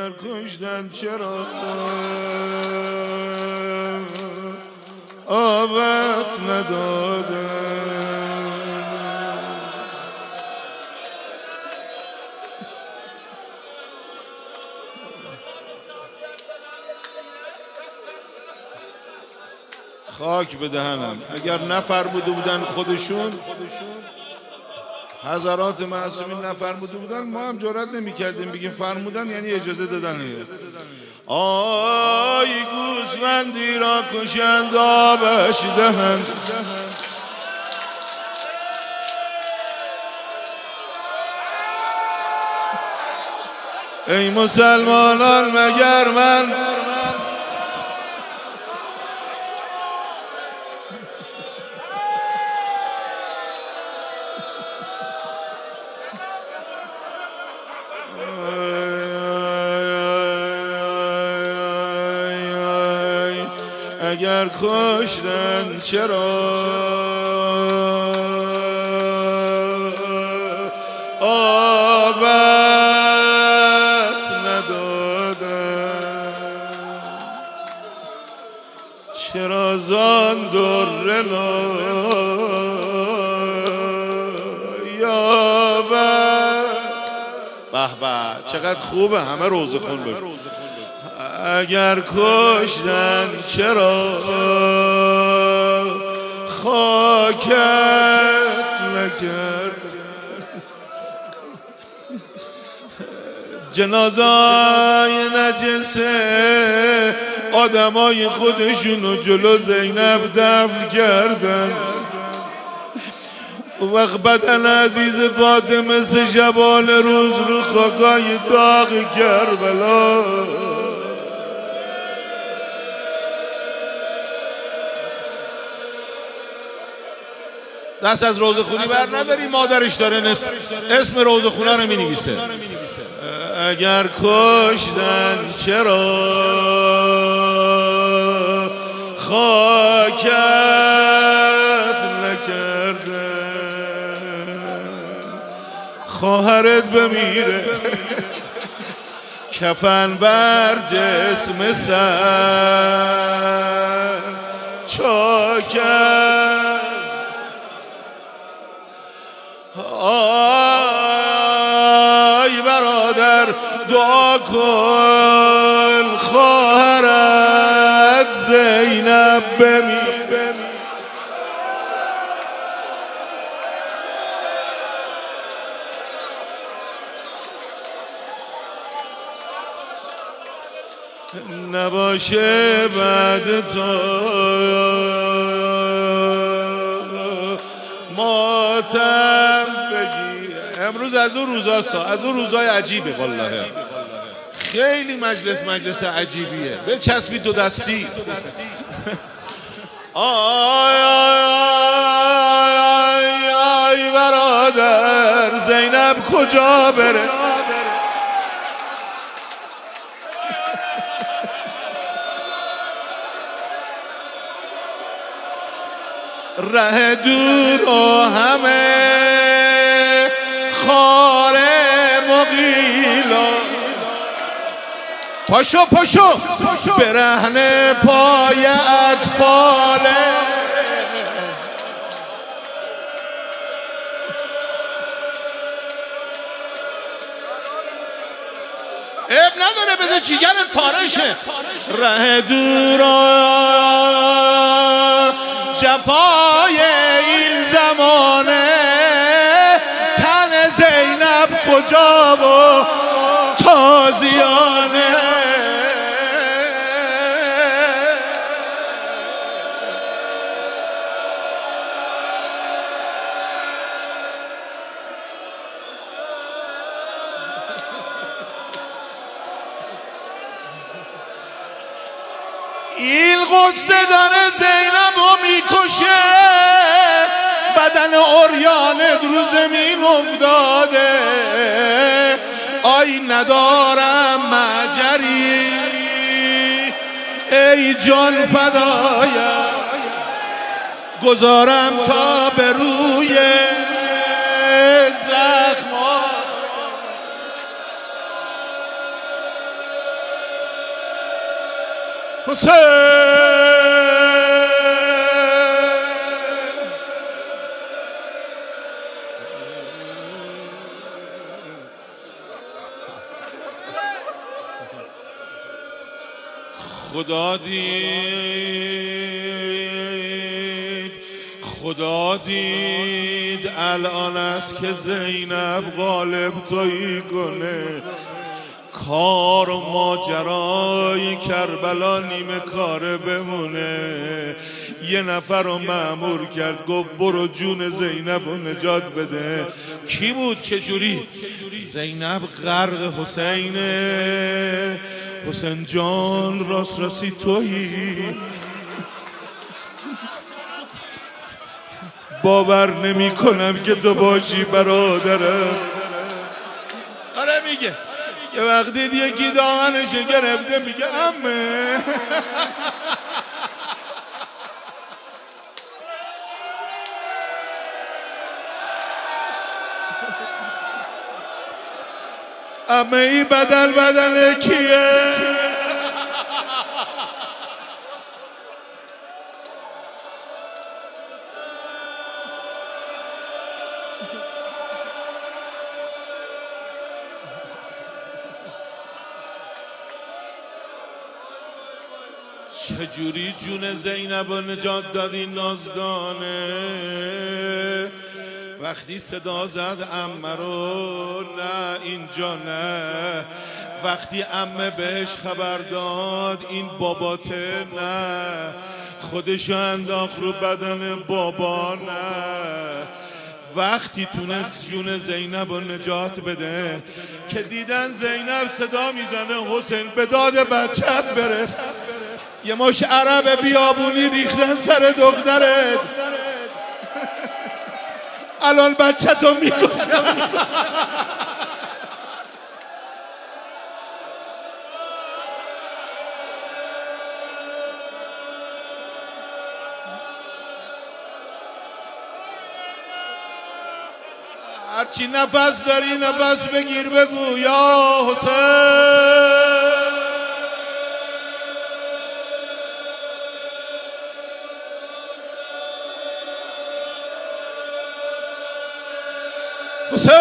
اگر کشتن چرا آبت نداده. خاک به دهنم. اگر نفرموده بودن خودشون، حضرات معصومین نفرموده بودن، ما هم جرئت نمی‌کردیم بگیم فرمودن یعنی اجازه دادن. آی گوسفندی را کشند آبش دهند، ای مسلمانان مگر من اگر کشتن چرا آبت ندادن، چرا زان در یابد. به به چقدر خوبه، همه روزه خون باشه. اگر کشتن چرا خاکت نکرد، جنازای نجسه آدمای خودشونو جلو زینب دفن کردن. وقت بدن عزیز فاطمه سه شبان روز رو خاکای داغ کربلا. دست از روزه خونی بر نداری، مادرش داره اسم روزه خونه رو می نویسه. اگر کشتن چرا خاکت نکردن، خواهرت بمیره کفن بر جسم سر چاکر. آی برادر دعا کن خواهرت زینب بمیره. نباشه بعد تو ماتم بگی. امروز از اون روزاست، از اون روزای عجیبه. والله خیلی مجلس عجیبیه. بچسبی دو دستی. آی برادر زینب کجا بره؟ ره دور و همه خار مغیلا. پاشو برهنه پای اطفاله. اب نداره بذار جیگرت پاره شه. ره دور جفای این زمانه، تن زینب کجا و تازیانه. این غصه داره زینب رو میکشه، بدن عریانت رو زمین افتاده. آی ندارم مجری ای جان فدایم، گذارم تا به روی زخمات. خدا دید الان است که زینب غالب تویی کنه. کار و ماجرای کربلا نیمه کاره بمونه. یه نفر رو مأمور کرد گفت برو جون زینب رو نجات بده. کی بود؟ چجوری؟ زینب غرق حسینه. حسین جان راست راستی تویی؟ باور نمی کنم که تو باشی برادرم. آره میگه یه وقتی یکی دامنش گرفته میگه عمه. عمه ای بدل کیه؟ چجوری جون زینب رو نجات دادی نازدانه؟ وقتی صدا زد عمه رو نه اینجا نه. وقتی عمه بهش خبر داد این باباته نه. خودشو انداخت رو بدن بابا نه. وقتی تونست جون زینب رو نجات بده که دیدن زینب صدا میزنه حسین به داد بچت برس. یه مش عرب بیابونی ریختن سر دخترت. الان بچه تو میکشن. هرچی نفس داری نفس بگیر بگو یا حسین. حسین